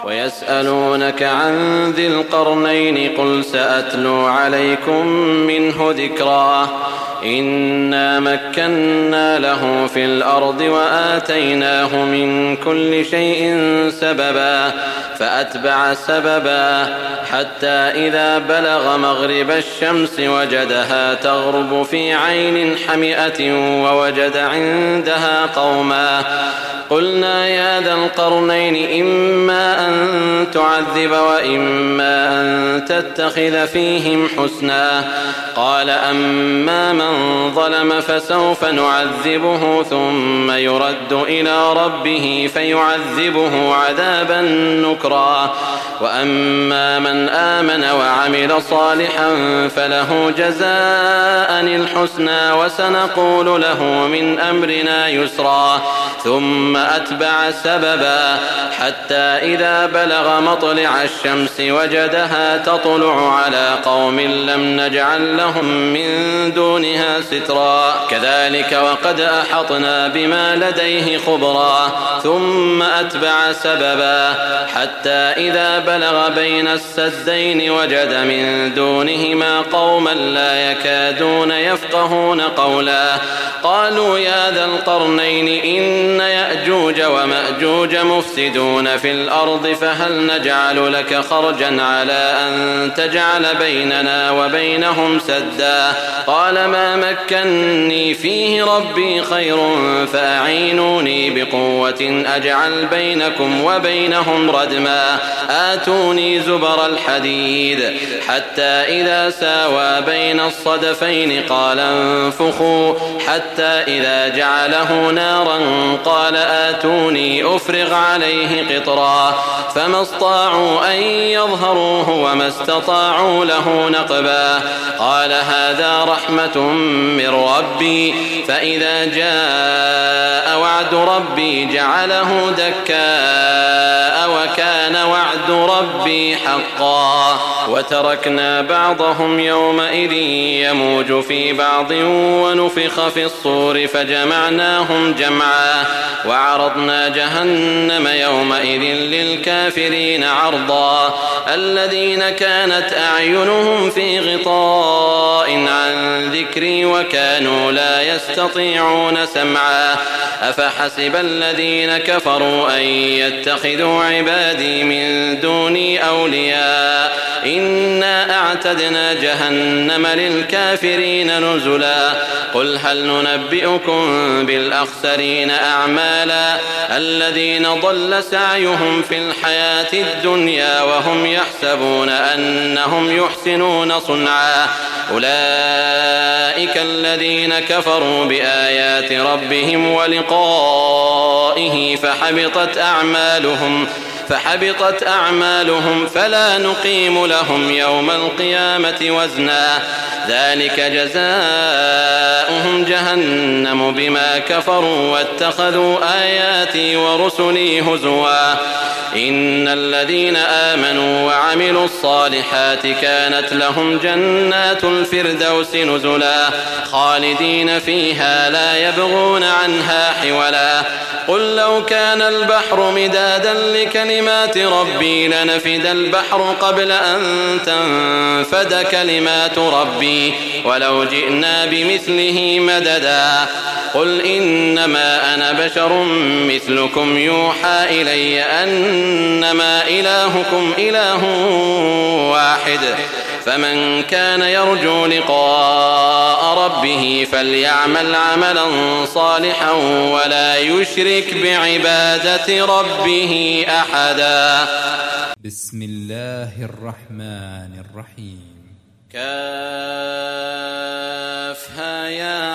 ويسألونك عن ذي القرنين قل سأتلو عليكم منه ذكرا إنا مكنا له في الأرض وآتيناه من كل شيء سببا فأتبع سببا حتى إذا بلغ مغرب الشمس وجدها تغرب في عين حمئة ووجد عندها قوما قلنا يا ذا القرنين إما أن تعذب وإما أن تتخذ فيهم حسنا قال أما من ظلم فسوف نعذبه ثم يرد إلى ربه فيعذبه عذابا نكرا وأما من آمن وعمل صالحا فله جزاء الحسنى وسنقول له من أمرنا يسرا ثم أتبع سببا حتى إذا بلغ مطلع الشمس وجدها تطلع على قوم لم نجعل لهم من دونها سترا كذلك وقد أحطنا بما لديه خبرا ثم أتبع سببا حتى إذا بلغ بين السدين وجد من دونهما قوما لا يكادون يفقهون قولا قالوا يا ذا القرنين إن يأجوج ومأجوج مفسدون في الأرض فهل نجعل لك خرجا على أن تجعل بيننا وبينهم سدا قال ما مكني فيه ربي خير فأعينوني بقوة أجعل بينكم وبينهم ردما آتوني زبر الحديد حتى إذا ساوى بين الصدفين قال انفخوا حتى إذا جعله نارا قال آتوني أفرغ عليه قطرا فما استطاعوا أن يظهروه وما استطاعوا له نقبا قال هذا رحمة من ربي فإذا جاء وعد ربي جعله دكاء وكان وعد ربي حقا وتركنا بعضهم يومئذ يموج في بعض ونفخ في الصور فجمعناهم جمعا وعرضنا جهنم يومئذ للكافرين عرضا الذين كانت أعينهم في غطاء عن ذكري وكانوا لا يستطيعون سمعا أفحسب الذين كفروا أن يتخذوا عبادي من دوني أولياء إنا أعتدنا جهنم للكافرين نزلا قل هل ننبئكم بالأخسرين أعمالا الذين ضل سعيهم في الحياة الدنيا وهم يحسبون أنهم يحسنون صنعا أولئك الذين كفروا بآيات ربهم ولقائه فحبطت أعمالهم فلا نقيم لهم يوم القيامة وزنا ذلك جزاؤهم جهنم بما كفروا واتخذوا آياتي ورسلي هزوا إن الذين آمنوا وعملوا الصالحات كانت لهم جنات الفردوس نزلا خالدين فيها لا يبغون عنها حولا قل لو كان البحر مدادا لكلمات ربي لنفد البحر قبل أن تنفد كلمات ربي ولو جئنا بمثله مددا قل إنما أنا بشر مثلكم يوحى إلي أنما إلهكم إله واحد فمن كان يرجو لقاء ربه فليعمل عملا صالحا ولا يشرك بعبادة ربه أحدا بسم الله الرحمن الرحيم كافها يا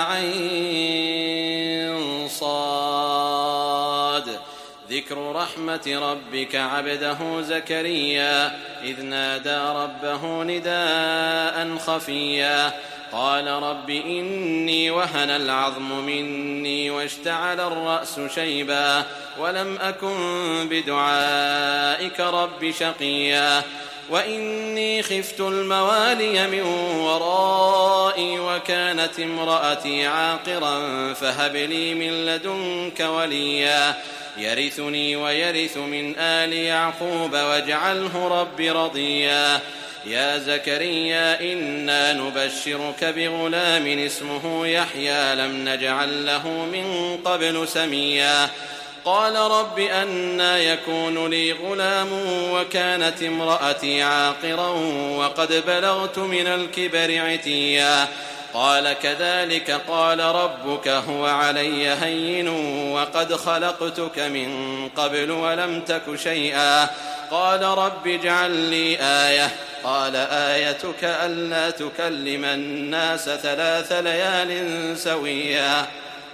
عين صاد ذكر رحمة ربك عبده زكريا إذ نادى ربه نداء خفيا قال رب إني وهن العظم مني واشتعل الرأس شيبا ولم أكن بدعائك رب شقيا وإني خفت الموالي من ورائي وكانت امرأتي عاقرا فهب لي من لدنك وليا يرثني ويرث من آل يعقوب واجعله رب رضيا يا زكريا إنا نبشرك بغلام اسمه يحيى لم نجعل له من قبل سميا قال رب أنى يكون لي غلام وكانت امرأتي عاقرا وقد بلغت من الكبر عتيا قال كذلك قال ربك هو علي هين وقد خلقتك من قبل ولم تك شيئا قال رب اجعل لي آية قال آيتك ألا تكلم الناس 3 ليال سويا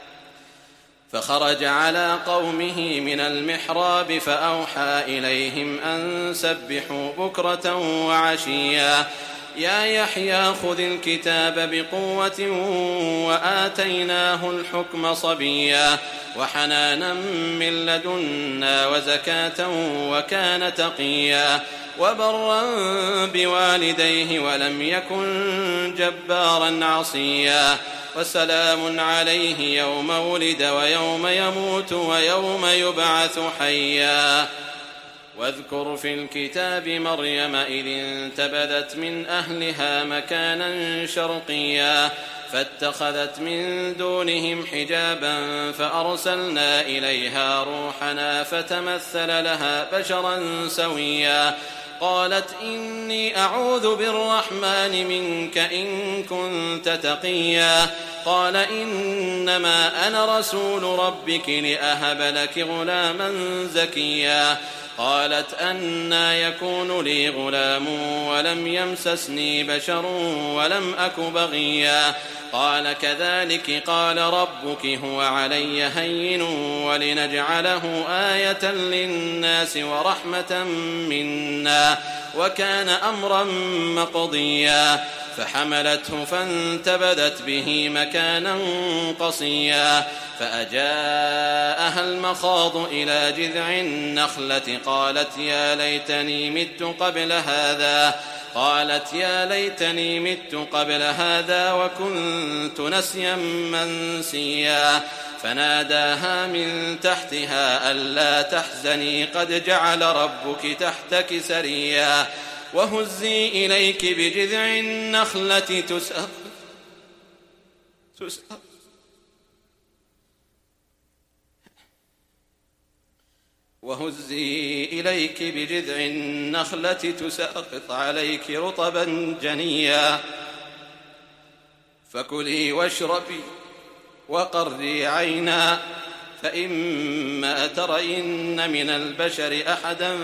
فخرج على قومه من المحراب فأوحى إليهم أن سبحوا بكرة وعشيا يا يحيى خذ الكتاب بقوة وآتيناه الحكم صبيا وحنانا من لدنا وزكاة وكان تقيا وبرا بوالديه ولم يكن جبارا عصيا وسلام عليه يوم ولد ويوم يموت ويوم يبعث حيا واذكر في الكتاب مريم إذ انتبذت من أهلها مكانا شرقيا فاتخذت من دونهم حجابا فأرسلنا إليها روحنا فتمثل لها بشرا سويا قالت إني أعوذ بالرحمن منك إن كنت تقيا قال إنما أنا رسول ربك لأهب لك غلاما زكيا قالت أنى يكون لي غلام ولم يمسسني بشر ولم أك بغيا قال كذلك قال ربك هو علي هين ولنجعله آية للناس ورحمة منا وكان أمرا مقضيا فحملته فانتبذت به مكانا قصيا فأجاءها المخاض إلى جذع النخلة قالت يا ليتني مت قبل هذا وكنت نسيا منسيا فناداها من تحتها ألا تحزني قد جعل ربك تحتك سريا وهزي إليك بجذع النخلة تساقط عليك رطبا جنيا فكلي واشربي وقري عينا فإما ترين من البشر أحدا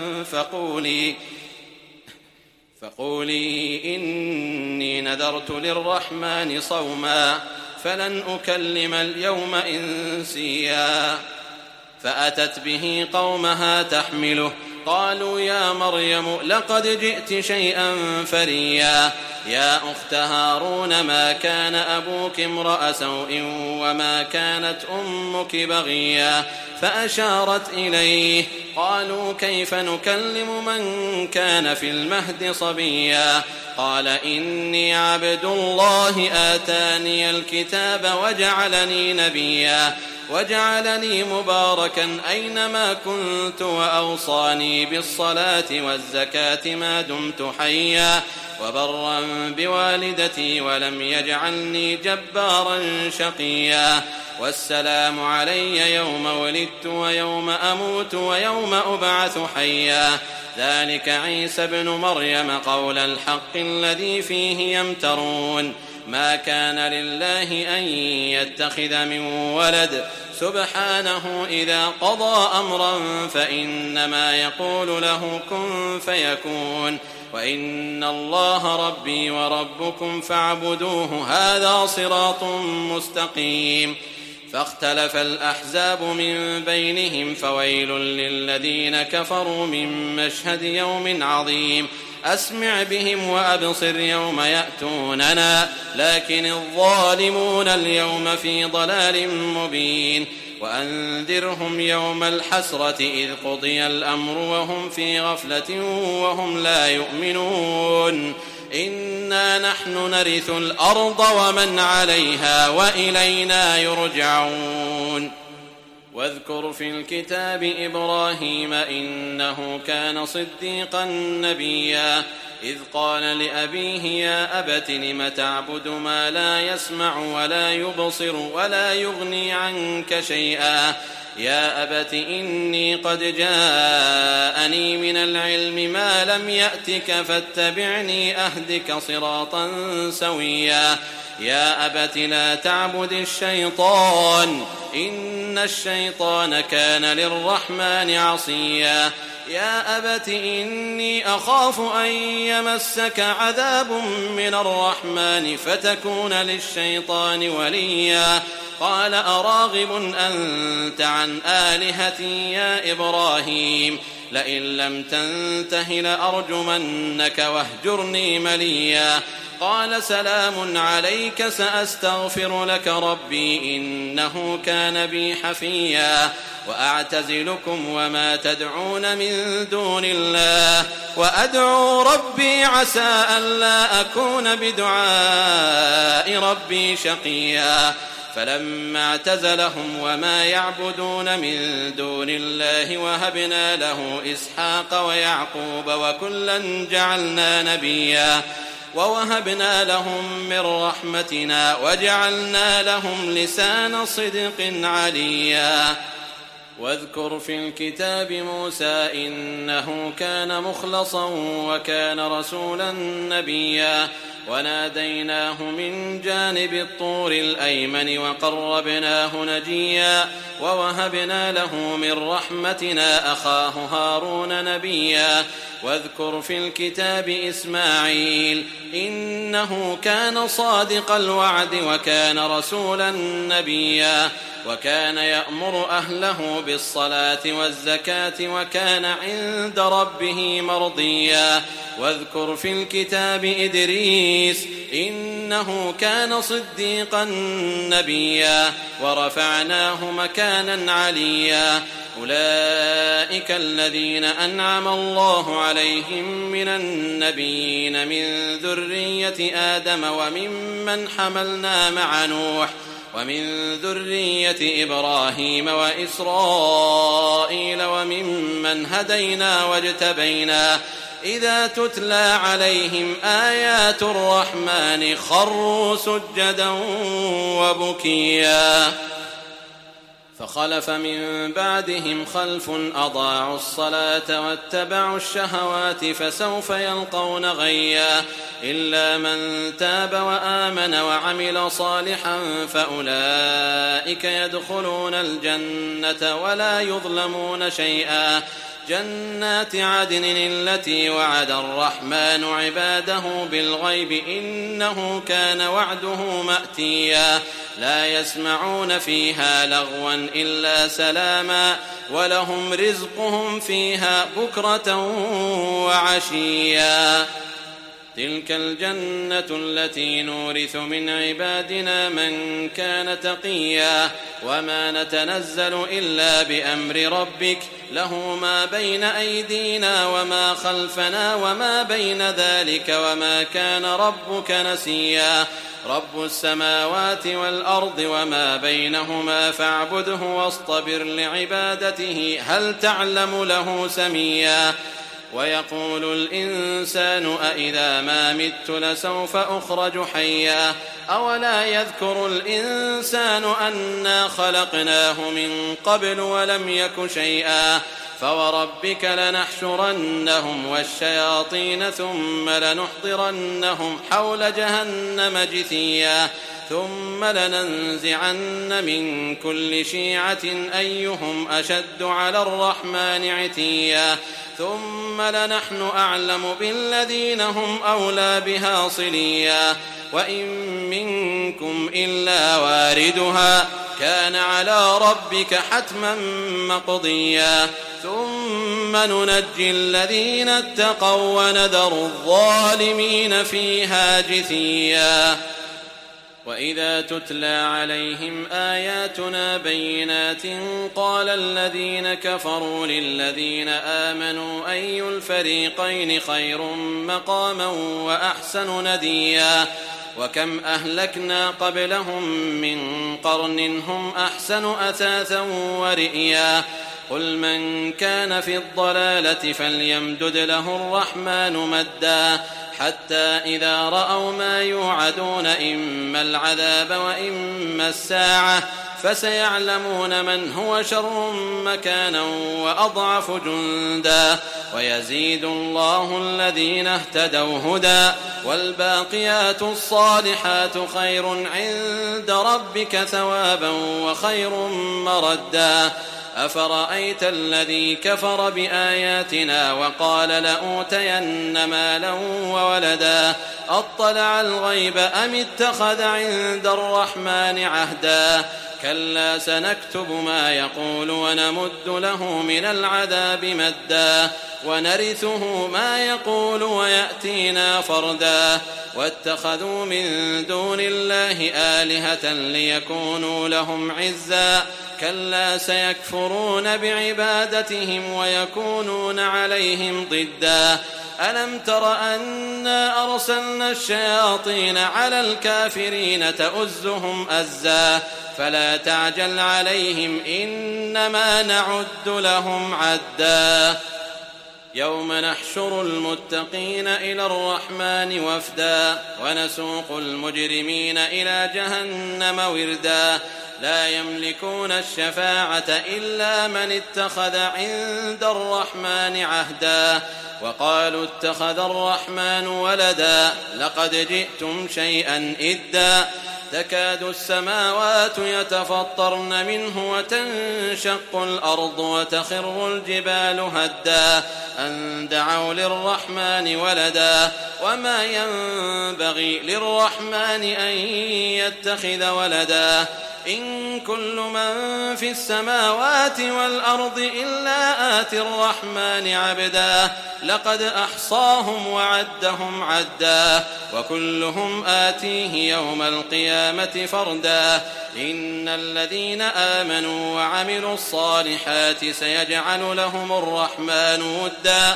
فقولي إني نذرت للرحمن صوما فلن أكلم اليوم إنسيا فأتت به قومها تحمله قالوا يا مريم لقد جئت شيئا فريا يا أخت هارون ما كان أبوك امرأ سوء وما كانت أمك بغيا فأشارت إليه قالوا كيف نكلم من كان في المهد صبيا قال إني عبد الله آتاني الكتاب وجعلني نبيا وجعلني مباركا أينما كنت وأوصاني بالصلاة والزكاة ما دمت حيا وبرا بوالدتي ولم يجعلني جبارا شقيا والسلام علي يوم ولدت ويوم أموت ويوم أبعث حيا ذلك عيسى ابن مريم قول الحق الذي فيه يمترون ما كان لله أن يتخذ من ولد سبحانه إذا قضى أمرا فإنما يقول له كن فيكون وإن الله ربي وربكم فاعبدوه هذا صراط مستقيم فاختلف الأحزاب من بينهم فويل للذين كفروا من مشهد يوم عظيم أسمع بهم وأبصر يوم يأتوننا لكن الظالمون اليوم في ضلال مبين وأنذرهم يوم الحسرة إذ قضي الأمر وهم في غفلة وهم لا يؤمنون إنا نحن نرث الأرض ومن عليها وإلينا يرجعون واذكر في الكتاب إبراهيم إنه كان صديقا نبيا إذ قال لأبيه يا أبت لم تعبد ما لا يسمع ولا يبصر ولا يغني عنك شيئا يا أبت إني قد جاءني من العلم ما لم يأتك فاتبعني أهدك صراطا سويا يا أبت لا تعبد الشيطان إن الشيطان كان للرحمن عصيا يا أبت إني أخاف أن يمسك عذاب من الرحمن فتكون للشيطان وليا قال أراغب أنت عن آلهتي يا إبراهيم لئن لم تنته لأرجمنك واهجرني مليا قال سلام عليك سأستغفر لك ربي إنه كان بي حفيا وأعتزلكم وما تدعون من دون الله وأدعو ربي عسى ألا أكون بدعاء ربي شقيا فلما اعتزلهم وما يعبدون من دون الله وهبنا له إسحاق ويعقوب وكلا جعلنا نبيا ووهبنا لهم من رحمتنا وجعلنا لهم لسان صدق عليا واذكر في الكتاب موسى إنه كان مخلصا وكان رسولا نبيا وناديناه من جانب الطور الأيمن وقربناه نجيا ووهبنا له من رحمتنا أخاه هارون نبيا واذكر في الكتاب إسماعيل إنه كان صادق الوعد وكان رسولا نبيا وكان يأمر أهله بالصلاة والزكاة وكان عند ربه مرضيا واذكر في الكتاب إدريس إنه كان صديقا نبيا ورفعناه مكانا عليا أولئك الذين أنعم الله عليهم من النبيين من ذرية آدم وممن حملنا مع نوح ومن ذرية إبراهيم وإسرائيل وممن هدينا واجتبينا إذا تتلى عليهم آيات الرحمن خروا سجدا وبكيا فخلف من بعدهم خلف أضاعوا الصلاة واتبعوا الشهوات فسوف يلقون غيا إلا من تاب وآمن وعمل صالحا فأولئك يدخلون الجنة ولا يظلمون شيئا جنات عدن التي وعد الرحمن عباده بالغيب إنه كان وعده مأتيا لا يسمعون فيها لغوا إلا سلاما ولهم رزقهم فيها بكرة وعشيا تلك الجنة التي نورث من عبادنا من كان تقيا وما نتنزل إلا بأمر ربك له ما بين أيدينا وما خلفنا وما بين ذلك وما كان ربك نسيا رب السماوات والأرض وما بينهما فاعبده واصطبر لعبادته هل تعلم له سميا ويقول الإنسان أإذا ما مت لسوف أخرج حيا أولا يذكر الإنسان أنا خلقناه من قبل ولم يك شيئا فوربك لنحشرنهم والشياطين ثم لنحضرنهم حول جهنم جثيا ثم لننزعن من كل شيعة أيهم أشد على الرحمن عتيا ثم لنحن أعلم بالذين هم أولى بها صليا وإن منكم إلا واردها كان على ربك حتما مقضيا ثم ننجي الذين اتقوا ونذر الظالمين فيها جثيا وإذا تتلى عليهم آياتنا بينات قال الذين كفروا للذين آمنوا أي الفريقين خير مقاما وأحسن نديا وكم أهلكنا قبلهم من قرن هم أحسن أثاثا ورئيا قل من كان في الضلالة فليمدد له الرحمن مدا حتى إذا رأوا ما يوعدون إما العذاب وإما الساعة فسيعلمون من هو شر مكانا وأضعف جندا ويزيد الله الذين اهتدوا هدى والباقيات الصالحات خير عند ربك ثوابا وخير مردا أفرأيت الذي كفر بآياتنا وقال لأوتين مالا وولدا أطلع الغيب أم اتخذ عند الرحمن عهدا كلا سنكتب ما يقول ونمد له من العذاب مدا ونرثه ما يقول ويأتينا فردا واتخذوا من دون الله آلهة ليكونوا لهم عزا كلا سيكفرون بعبادتهم ويكونون عليهم ضدا ألم تر أنا أرسلنا الشياطين على الكافرين تؤزهم أزا فلا تعجل عليهم إنما نعد لهم عدا يوم نحشر المتقين إلى الرحمن وفدا ونسوق المجرمين إلى جهنم وردا لا يملكون الشفاعة إلا من اتخذ عند الرحمن عهدا وقالوا اتخذ الرحمن ولدا لقد جئتم شيئا إدا تكاد السماوات يتفطرن منه وتنشق الأرض وتخر الجبال هدا أن دعوا للرحمن ولدا وما ينبغي للرحمن أن يتخذ ولدا إن كل من في السماوات والأرض إلا آتي الرحمن عبدا لقد أحصاهم وعدهم عدا وكلهم آتيه يوم القيامة فردا إن الذين آمنوا وعملوا الصالحات سيجعل لهم الرحمن ودا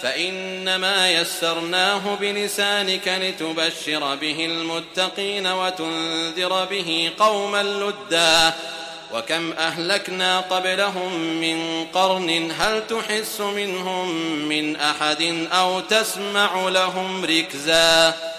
فإنما يسرناه بلسانك لتبشر به المتقين وتنذر به قوما لدا وكم أهلكنا قبلهم من قرن هل تحس منهم من أحد أو تسمع لهم ركزا